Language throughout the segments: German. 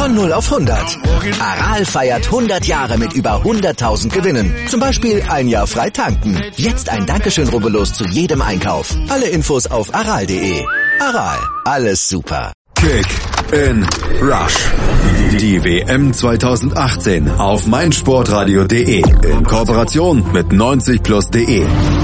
Von 0 auf 100. Aral feiert 100 Jahre mit über 100.000 Gewinnen. Zum Beispiel ein Jahr frei tanken. Jetzt ein Dankeschön, rubbellos zu jedem Einkauf. Alle Infos auf aral.de. Aral, alles super. Kick in Rush. Die WM 2018 auf meinsportradio.de in Kooperation mit 90plus.de.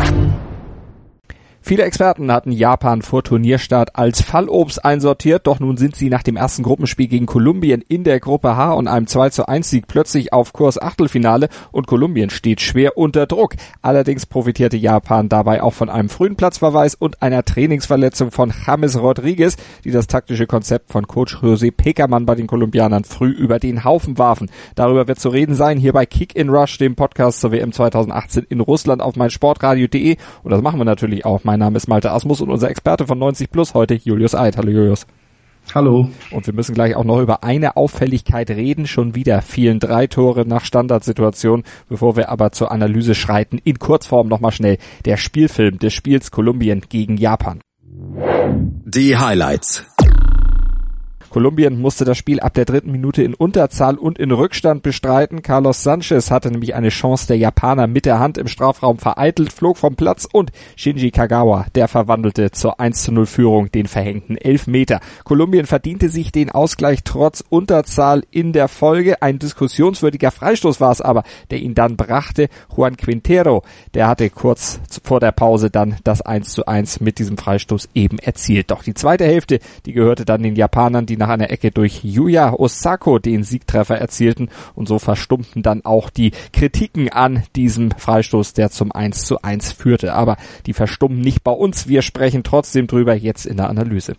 Viele Experten hatten Japan vor Turnierstart als Fallobst einsortiert, doch nun sind sie nach dem ersten Gruppenspiel gegen Kolumbien in der Gruppe H und einem 2:1-Sieg plötzlich auf Kurs Achtelfinale und Kolumbien steht schwer unter Druck. Allerdings profitierte Japan dabei auch von einem frühen Platzverweis und einer Trainingsverletzung von James Rodriguez, die das taktische Konzept von Coach José Pekerman bei den Kolumbianern früh über den Haufen warfen. Darüber wird zu reden sein hier bei Kick in Rush, dem Podcast zur WM 2018 in Russland auf meinsportradio.de, und das machen wir natürlich auch. Mein Name ist Malte Asmus und unser Experte von 90plus heute Julius Eid. Hallo Julius. Hallo. Und wir müssen gleich auch noch über eine Auffälligkeit reden. Schon wieder fielen 3 Tore nach Standardsituation. Bevor wir aber zur Analyse schreiten, in Kurzform nochmal schnell der Spielfilm des Spiels Kolumbien gegen Japan. Die Highlights. Kolumbien musste das Spiel ab der 3. Minute in Unterzahl und in Rückstand bestreiten. Carlos Sanchez hatte nämlich eine Chance der Japaner mit der Hand im Strafraum vereitelt, flog vom Platz und Shinji Kagawa, der verwandelte zur 1:0 Führung den verhängten Elfmeter. Kolumbien verdiente sich den Ausgleich trotz Unterzahl in der Folge. Ein diskussionswürdiger Freistoß war es aber, der ihn dann brachte. Juan Quintero, der hatte kurz vor der Pause dann das 1:1 mit diesem Freistoß eben erzielt. Doch die zweite Hälfte, die gehörte dann den Japanern, die nach einer Ecke durch Yuya Osako den Siegtreffer erzielten, und so verstummten dann auch die Kritiken an diesem Freistoß, der zum 1:1 führte. Aber die verstummen nicht bei uns, wir sprechen trotzdem drüber jetzt in der Analyse.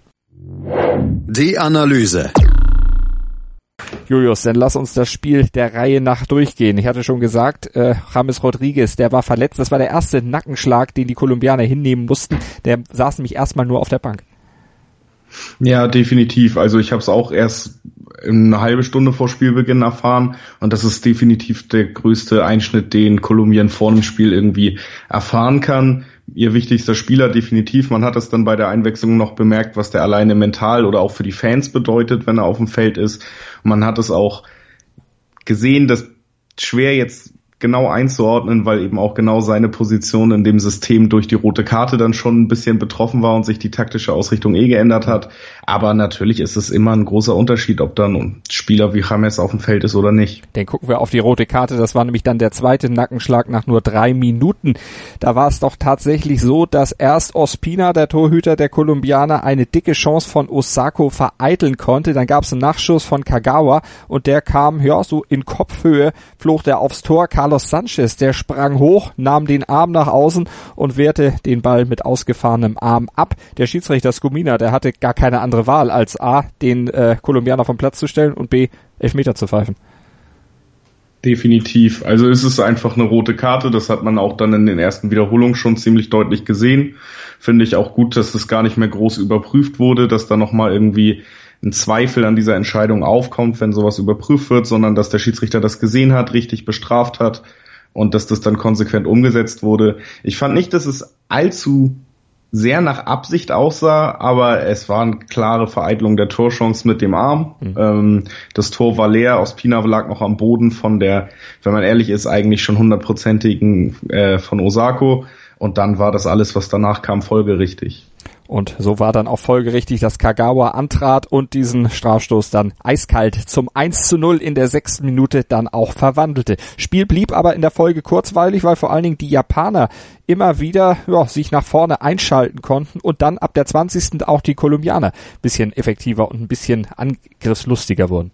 Die Analyse. Julius, dann lass uns das Spiel der Reihe nach durchgehen. Ich hatte schon gesagt, James Rodriguez, der war verletzt. Das war der erste Nackenschlag, den die Kolumbianer hinnehmen mussten. Der saß nämlich erstmal nur auf der Bank. Ja, definitiv. Also ich habe es auch erst eine halbe Stunde vor Spielbeginn erfahren, und das ist definitiv der größte Einschnitt, den Kolumbien vor dem Spiel irgendwie erfahren kann. Ihr wichtigster Spieler definitiv. Man hat es dann bei der Einwechslung noch bemerkt, was der alleine mental oder auch für die Fans bedeutet, wenn er auf dem Feld ist. Und man hat es auch gesehen, dass schwer jetzt genau einzuordnen, weil eben auch genau seine Position in dem System durch die rote Karte dann schon ein bisschen betroffen war und sich die taktische Ausrichtung geändert hat. Aber natürlich ist es immer ein großer Unterschied, ob dann ein Spieler wie James auf dem Feld ist oder nicht. Dann gucken wir auf die rote Karte. Das war nämlich dann der zweite Nackenschlag nach nur 3 Minuten. Da war es doch tatsächlich so, dass erst Ospina, der Torhüter der Kolumbianer, eine dicke Chance von Osako vereiteln konnte. Dann gab es einen Nachschuss von Kagawa und der kam, ja, so in Kopfhöhe, flog der aufs Tor. Carlos Sanchez, der sprang hoch, nahm den Arm nach außen und wehrte den Ball mit ausgefahrenem Arm ab. Der Schiedsrichter Skumina, der hatte gar keine andere Wahl, als A, den Kolumbianer vom Platz zu stellen und B, Elfmeter zu pfeifen. Definitiv. Also es ist einfach eine rote Karte. Das hat man auch dann in den ersten Wiederholungen schon ziemlich deutlich gesehen. Finde ich auch gut, dass das gar nicht mehr groß überprüft wurde, dass da nochmal irgendwie ein Zweifel an dieser Entscheidung aufkommt, wenn sowas überprüft wird, sondern dass der Schiedsrichter das gesehen hat, richtig bestraft hat und dass das dann konsequent umgesetzt wurde. Ich fand nicht, dass es allzu sehr nach Absicht aussah, aber es war eine klare Vereitelung der Torchance mit dem Arm. Das Tor war leer, Ospina lag noch am Boden von der, wenn man ehrlich ist, eigentlich schon 100%igen von Osako, und dann war das alles, was danach kam, folgerichtig. Und so war dann auch folgerichtig, dass Kagawa antrat und diesen Strafstoß dann eiskalt zum 1:0 in der 6. Minute dann auch verwandelte. Spiel blieb aber in der Folge kurzweilig, weil vor allen Dingen die Japaner immer wieder sich nach vorne einschalten konnten und dann ab der 20. auch die Kolumbianer ein bisschen effektiver und ein bisschen angriffslustiger wurden.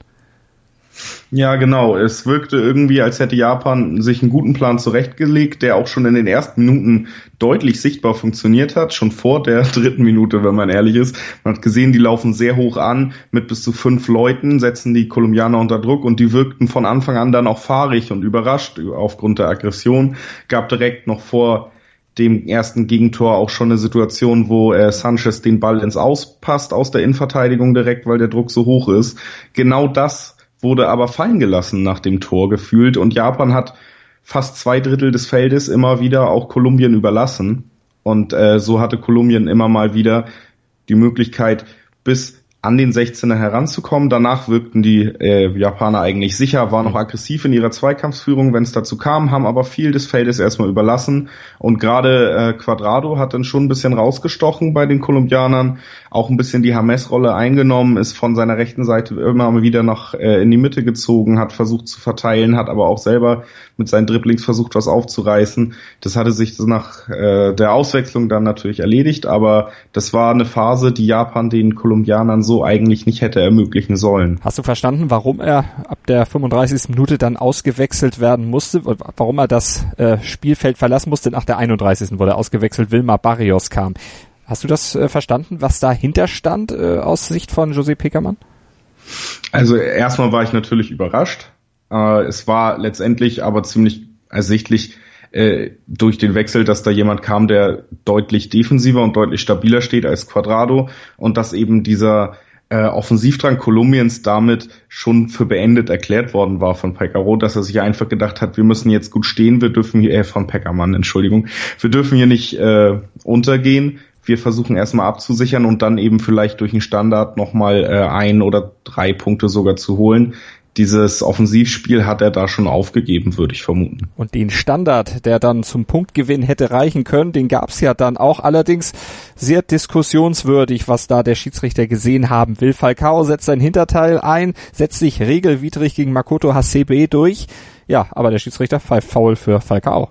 Ja, genau. Es wirkte irgendwie, als hätte Japan sich einen guten Plan zurechtgelegt, der auch schon in den ersten Minuten deutlich sichtbar funktioniert hat, schon vor der 3. Minute, wenn man ehrlich ist. Man hat gesehen, die laufen sehr hoch an, mit bis zu 5 Leuten, setzen die Kolumbianer unter Druck, und die wirkten von Anfang an dann auch fahrig und überrascht aufgrund der Aggression. Gab direkt noch vor dem ersten Gegentor auch schon eine Situation, wo Sanchez den Ball ins Aus passt aus der Innenverteidigung direkt, weil der Druck so hoch ist. Genau das wurde aber fallen gelassen nach dem Tor gefühlt, und Japan hat fast 2/3 des Feldes immer wieder auch Kolumbien überlassen, und so hatte Kolumbien immer mal wieder die Möglichkeit, bis an den 16er heranzukommen. Danach wirkten die Japaner eigentlich sicher, waren noch aggressiv in ihrer Zweikampfsführung, wenn es dazu kam, haben aber viel des Feldes erstmal überlassen. Und gerade Cuadrado hat dann schon ein bisschen rausgestochen bei den Kolumbianern, auch ein bisschen die James-Rolle eingenommen, ist von seiner rechten Seite immer mal wieder noch in die Mitte gezogen, hat versucht zu verteilen, hat aber auch selber mit seinen Dribblings versucht, was aufzureißen. Das hatte sich nach der Auswechslung dann natürlich erledigt, aber das war eine Phase, die Japan den Kolumbianern so eigentlich nicht hätte ermöglichen sollen. Hast du verstanden, warum er ab der 35. Minute dann ausgewechselt werden musste? Warum er das Spielfeld verlassen musste? Nach der 31. wurde er ausgewechselt, Wilmar Barrios kam. Hast du das verstanden, was dahinter stand aus Sicht von José Pekerman? Also erstmal war ich natürlich überrascht. Es war letztendlich aber ziemlich ersichtlich durch den Wechsel, dass da jemand kam, der deutlich defensiver und deutlich stabiler steht als Cuadrado und dass eben dieser Offensivdrang Kolumbiens damit schon für beendet erklärt worden war von Peckerman, dass er sich einfach gedacht hat, wir müssen jetzt gut stehen, wir dürfen hier, von Peckerman, Entschuldigung, wir dürfen hier nicht untergehen, wir versuchen erstmal abzusichern und dann eben vielleicht durch einen Standard nochmal 1 oder 3 Punkte sogar zu holen. Dieses Offensivspiel hat er da schon aufgegeben, würde ich vermuten. Und den Standard, der dann zum Punktgewinn hätte reichen können, den gab's ja dann auch. Allerdings sehr diskussionswürdig, was da der Schiedsrichter gesehen haben will. Falcao setzt sein Hinterteil ein, setzt sich regelwidrig gegen Makoto Hasebe durch. Ja, aber der Schiedsrichter pfeift Foul für Falcao.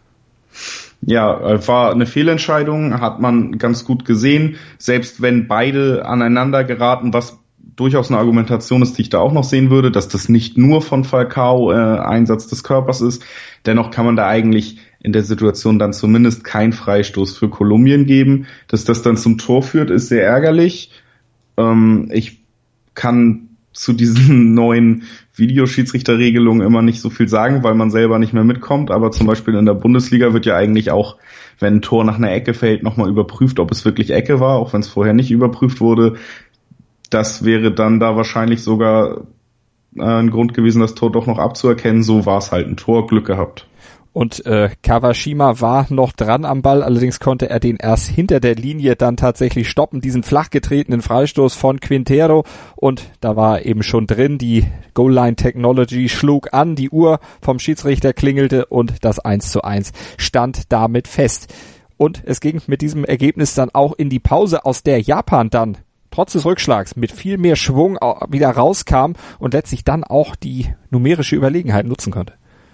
Ja, war eine Fehlentscheidung, hat man ganz gut gesehen. Selbst wenn beide aneinander geraten, was durchaus eine Argumentation ist, die ich da auch noch sehen würde, dass das nicht nur von Falcao Einsatz des Körpers ist. Dennoch kann man da eigentlich in der Situation dann zumindest keinen Freistoß für Kolumbien geben. Dass das dann zum Tor führt, ist sehr ärgerlich. Ich kann zu diesen neuen Videoschiedsrichterregelungen immer nicht so viel sagen, weil man selber nicht mehr mitkommt. Aber zum Beispiel in der Bundesliga wird ja eigentlich auch, wenn ein Tor nach einer Ecke fällt, nochmal überprüft, ob es wirklich Ecke war, auch wenn es vorher nicht überprüft wurde. Das wäre dann da wahrscheinlich sogar ein Grund gewesen, das Tor doch noch abzuerkennen. So war es halt ein Tor, Glück gehabt. Und Kawashima war noch dran am Ball, allerdings konnte er den erst hinter der Linie dann tatsächlich stoppen, diesen flach getretenen Freistoß von Quintero. Und da war eben schon drin, die Goal-Line-Technology schlug an, die Uhr vom Schiedsrichter klingelte und das 1:1 stand damit fest. Und es ging mit diesem Ergebnis dann auch in die Pause, aus der Japan dann trotz des Rückschlags mit viel mehr Schwung wieder rauskam und letztlich dann auch die numerische Überlegenheit nutzen konnte.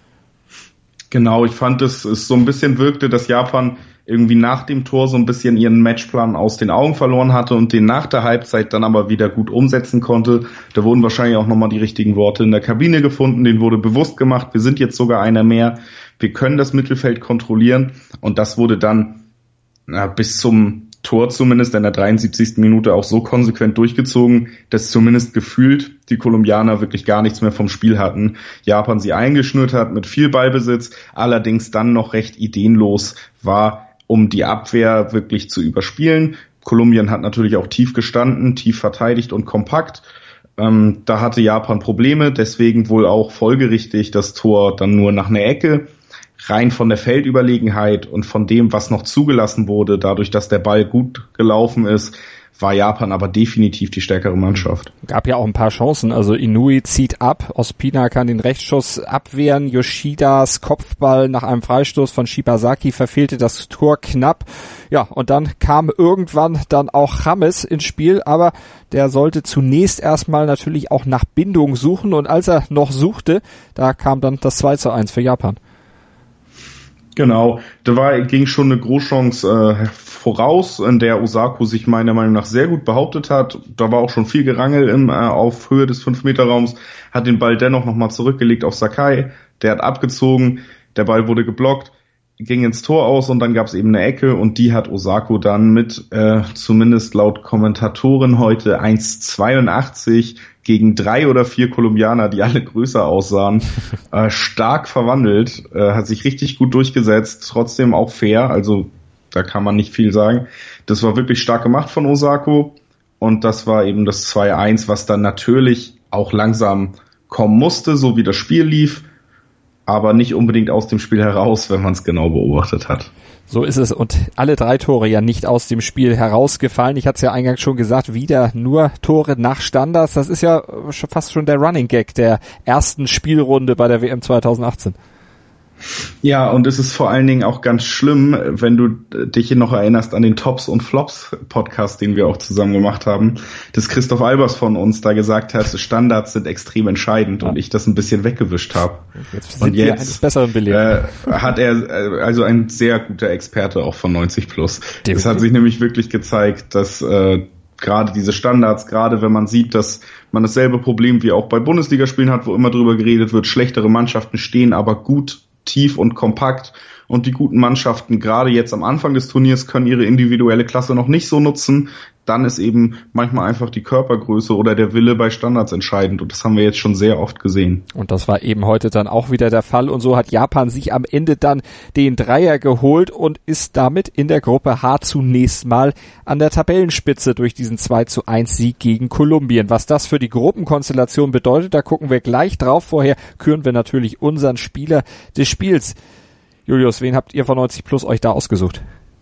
Genau, ich fand, es so ein bisschen wirkte, dass Japan irgendwie nach dem Tor so ein bisschen ihren Matchplan aus den Augen verloren hatte und den nach der Halbzeit dann aber wieder gut umsetzen konnte. Da wurden wahrscheinlich auch nochmal die richtigen Worte in der Kabine gefunden, denen wurde bewusst gemacht, wir sind jetzt sogar einer mehr, wir können das Mittelfeld kontrollieren und das wurde dann bis zum Tor zumindest in der 73. Minute auch so konsequent durchgezogen, dass zumindest gefühlt die Kolumbianer wirklich gar nichts mehr vom Spiel hatten. Japan sie eingeschnürt hat mit viel Ballbesitz, allerdings dann noch recht ideenlos war, um die Abwehr wirklich zu überspielen. Kolumbien hat natürlich auch tief gestanden, tief verteidigt und kompakt. Da hatte Japan Probleme, deswegen wohl auch folgerichtig das Tor dann nur nach einer Ecke. Rein von der Feldüberlegenheit und von dem, was noch zugelassen wurde, dadurch, dass der Ball gut gelaufen ist, war Japan aber definitiv die stärkere Mannschaft. Gab ja auch ein paar Chancen, also Inui zieht ab, Ospina kann den Rechtsschuss abwehren, Yoshidas Kopfball nach einem Freistoß von Shibazaki verfehlte das Tor knapp. Ja, und dann kam irgendwann dann auch James ins Spiel, aber der sollte zunächst erstmal natürlich auch nach Bindung suchen und als er noch suchte, da kam dann das 2:1 für Japan. Genau, da ging schon eine Großchance voraus, in der Osako sich meiner Meinung nach sehr gut behauptet hat. Da war auch schon viel Gerangel auf Höhe des 5-Meter-Raums, hat den Ball dennoch nochmal zurückgelegt auf Sakai, der hat abgezogen, der Ball wurde geblockt, ging ins Tor aus und dann gab es eben eine Ecke und die hat Osako dann mit, zumindest laut Kommentatoren heute, 1,82 gegen 3 oder 4 Kolumbianer, die alle größer aussahen, stark verwandelt, hat sich richtig gut durchgesetzt, trotzdem auch fair, also da kann man nicht viel sagen. Das war wirklich stark gemacht von Osako und das war eben das 2:1, was dann natürlich auch langsam kommen musste, so wie das Spiel lief, aber nicht unbedingt aus dem Spiel heraus, wenn man es genau beobachtet hat. So ist es und alle 3 Tore ja nicht aus dem Spiel herausgefallen. Ich hatte es ja eingangs schon gesagt, wieder nur Tore nach Standards. Das ist ja fast schon der Running Gag der ersten Spielrunde bei der WM 2018. Ja, und es ist vor allen Dingen auch ganz schlimm, wenn du dich noch erinnerst an den Tops und Flops Podcast, den wir auch zusammen gemacht haben, dass Christoph Albers von uns da gesagt hat, Standards sind extrem entscheidend und ich das ein bisschen weggewischt habe. Und jetzt eines Besseren belehrt. Hat er also ein sehr guter Experte auch von 90 Plus. Es hat sich nämlich wirklich gezeigt, dass gerade diese Standards, gerade wenn man sieht, dass man dasselbe Problem wie auch bei Bundesligaspielen hat, wo immer drüber geredet wird, schlechtere Mannschaften stehen aber gut, tief und kompakt und die guten Mannschaften gerade jetzt am Anfang des Turniers können ihre individuelle Klasse noch nicht so nutzen, dann ist eben manchmal einfach die Körpergröße oder der Wille bei Standards entscheidend und das haben wir jetzt schon sehr oft gesehen. Und das war eben heute dann auch wieder der Fall und so hat Japan sich am Ende dann den Dreier geholt und ist damit in der Gruppe H zunächst mal an der Tabellenspitze durch diesen 2:1 Sieg gegen Kolumbien. Was das für die Gruppenkonstellation bedeutet, da gucken wir gleich drauf. Vorher küren wir natürlich unseren Spieler des Spiels. Julius, wen habt ihr von 90 Plus euch da ausgesucht?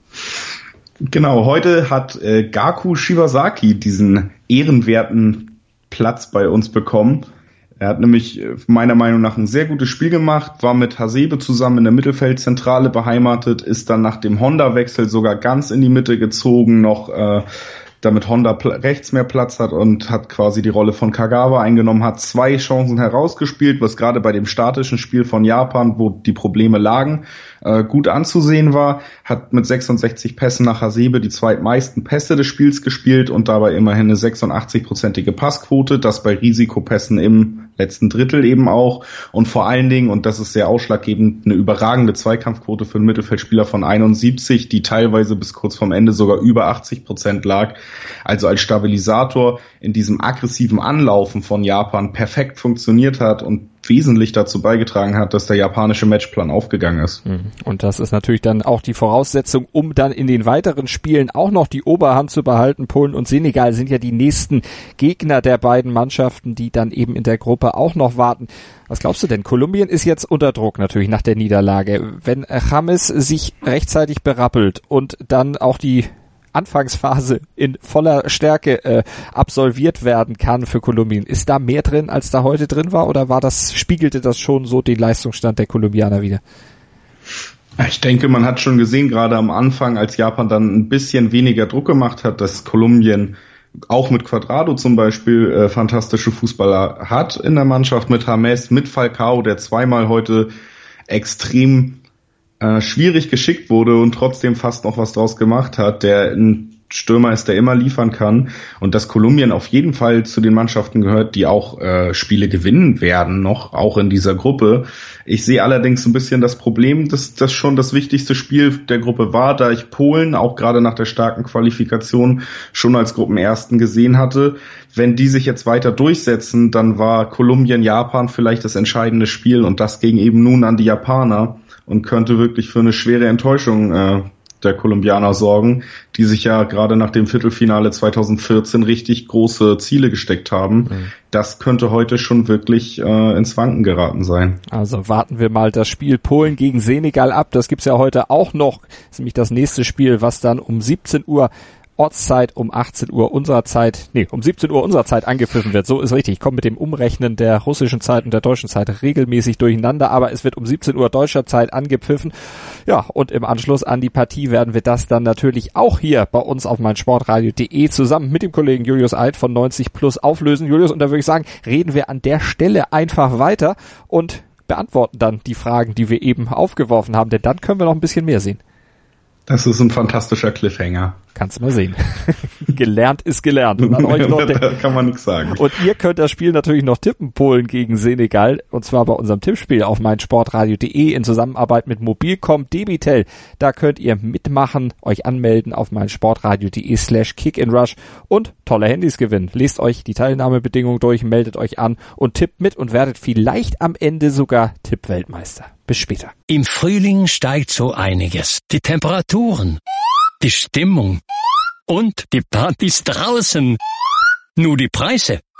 Genau, heute hat Gaku Shibasaki diesen ehrenwerten Platz bei uns bekommen. Er hat nämlich meiner Meinung nach ein sehr gutes Spiel gemacht, war mit Hasebe zusammen in der Mittelfeldzentrale beheimatet, ist dann nach dem Honda-Wechsel sogar ganz in die Mitte gezogen, noch damit Honda rechts mehr Platz hat und hat quasi die Rolle von Kagawa eingenommen, hat 2 Chancen herausgespielt, was gerade bei dem statischen Spiel von Japan, wo die Probleme lagen, gut anzusehen war, hat mit 66 Pässen nach Hasebe die zweitmeisten Pässe des Spiels gespielt und dabei immerhin eine 86-prozentige Passquote, das bei Risikopässen im letzten Drittel eben auch und vor allen Dingen, und das ist sehr ausschlaggebend, eine überragende Zweikampfquote für einen Mittelfeldspieler von 71, die teilweise bis kurz vorm Ende sogar über 80% lag. Also als Stabilisator in diesem aggressiven Anlaufen von Japan perfekt funktioniert hat und wesentlich dazu beigetragen hat, dass der japanische Matchplan aufgegangen ist. Und das ist natürlich dann auch die Voraussetzung, um dann in den weiteren Spielen auch noch die Oberhand zu behalten. Polen und Senegal sind ja die nächsten Gegner der beiden Mannschaften, die dann eben in der Gruppe auch noch warten. Was glaubst du denn? Kolumbien ist jetzt unter Druck natürlich nach der Niederlage. Wenn James sich rechtzeitig berappelt und dann auch die Anfangsphase in voller Stärke absolviert werden kann für Kolumbien. Ist da mehr drin, als da heute drin war, oder spiegelte das schon so den Leistungsstand der Kolumbianer wieder? Ich denke, man hat schon gesehen, gerade am Anfang, als Japan dann ein bisschen weniger Druck gemacht hat, dass Kolumbien auch mit Cuadrado zum Beispiel fantastische Fußballer hat in der Mannschaft, mit James, mit Falcao, der zweimal heute extrem schwierig geschickt wurde und trotzdem fast noch was draus gemacht hat, der ein Stürmer ist, der immer liefern kann und dass Kolumbien auf jeden Fall zu den Mannschaften gehört, die auch Spiele gewinnen werden, noch auch in dieser Gruppe. Ich sehe allerdings ein bisschen das Problem, dass das schon das wichtigste Spiel der Gruppe war, da ich Polen auch gerade nach der starken Qualifikation schon als Gruppenersten gesehen hatte. Wenn die sich jetzt weiter durchsetzen, dann war Kolumbien-Japan vielleicht das entscheidende Spiel und das ging eben nun an die Japaner und könnte wirklich für eine schwere Enttäuschung der Kolumbianer sorgen, die sich ja gerade nach dem Viertelfinale 2014 richtig große Ziele gesteckt haben. Das könnte heute schon wirklich ins Wanken geraten sein. Also warten wir mal das Spiel Polen gegen Senegal ab. Das gibt's ja heute auch noch. Das ist nämlich das nächste Spiel, was dann um 17 Uhr Ortszeit, um 18 Uhr unserer Zeit, um 17 Uhr unserer Zeit angepfiffen wird. So ist richtig. Ich komme mit dem Umrechnen der russischen Zeit und der deutschen Zeit regelmäßig durcheinander, aber es wird um 17 Uhr deutscher Zeit angepfiffen. Ja, und im Anschluss an die Partie werden wir das dann natürlich auch hier bei uns auf meinsportradio.de zusammen mit dem Kollegen Julius Eid von 90 Plus auflösen. Julius, und da würde ich sagen, reden wir an der Stelle einfach weiter und beantworten dann die Fragen, die wir eben aufgeworfen haben, denn dann können wir noch ein bisschen mehr sehen. Das ist ein fantastischer Cliffhanger. Kannst du mal sehen. Gelernt ist gelernt. Und an euch noch da kann man nichts sagen. Und ihr könnt das Spiel natürlich noch tippen, Polen gegen Senegal, und zwar bei unserem Tippspiel auf meinsportradio.de in Zusammenarbeit mit Mobilcom Debitel. Da könnt ihr mitmachen, euch anmelden auf meinsportradio.de/kickinrush und tolle Handys gewinnen. Lest euch die Teilnahmebedingungen durch, meldet euch an und tippt mit und werdet vielleicht am Ende sogar Tippweltmeister. Bis später. Im Frühling steigt so einiges. Die Temperaturen, die Stimmung und die Partys draußen. Nur die Preise,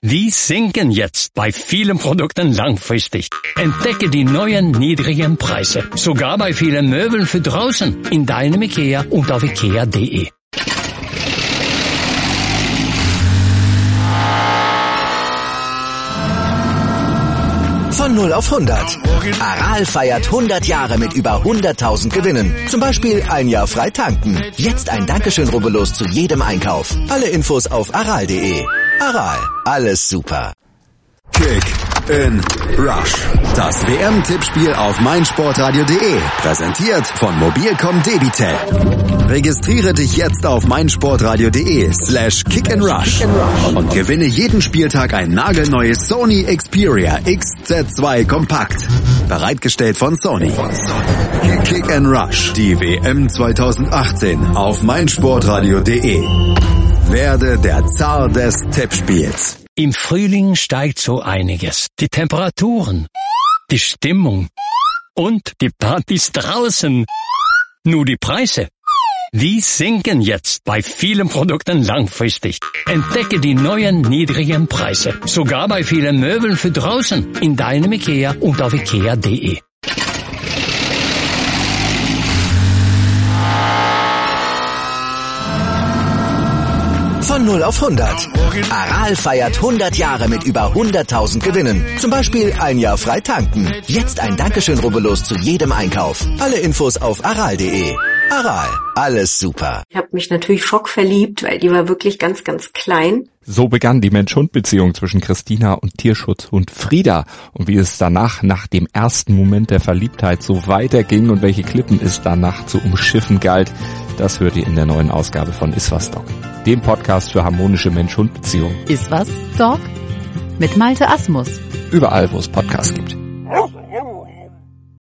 Die sinken jetzt bei vielen Produkten langfristig. Entdecke die neuen niedrigen Preise. Sogar bei vielen Möbeln für draußen. In deinem IKEA und auf IKEA.de. Von 0 auf 100. Aral feiert 100 Jahre mit über 100.000 Gewinnen. Zum Beispiel ein Jahr frei tanken. Jetzt ein Dankeschön, rubbellos zu jedem Einkauf. Alle Infos auf aral.de. Aral, alles super. Kick in Rush. Das WM-Tippspiel auf meinsportradio.de. Präsentiert von Mobilcom Debitel. Registriere dich jetzt auf meinsportradio.de/kickandrush und gewinne jeden Spieltag ein nagelneues Sony Xperia XZ2 Kompakt. Bereitgestellt von Sony. Kick and Rush. Die WM 2018 auf meinsportradio.de. Werde der Zar des Tippspiels. Im Frühling steigt so einiges. Die Temperaturen, die Stimmung und die Partys draußen. Nur die Preise, die sinken jetzt bei vielen Produkten langfristig. Entdecke die neuen niedrigen Preise. Sogar bei vielen Möbeln für draußen. In deinem IKEA und auf IKEA.de. Von 0 auf 100. Aral feiert 100 Jahre mit über 100.000 Gewinnen. Zum Beispiel ein Jahr frei tanken. Jetzt ein Dankeschön, rubbellos zu jedem Einkauf. Alle Infos auf aral.de. Aral, alles super. Ich habe mich natürlich schockverliebt, weil die war wirklich ganz, ganz klein. So begann die Mensch-Hund-Beziehung zwischen Christina und Tierschutzhund Frieda. Und wie es danach, nach dem ersten Moment der Verliebtheit, so weiterging und welche Klippen es danach zu umschiffen galt, das hört ihr in der neuen Ausgabe von Iswas Dog, dem Podcast für harmonische Mensch-Hund-Beziehungen. Iswas Dog? Mit Malte Asmus. Überall, wo es Podcasts gibt.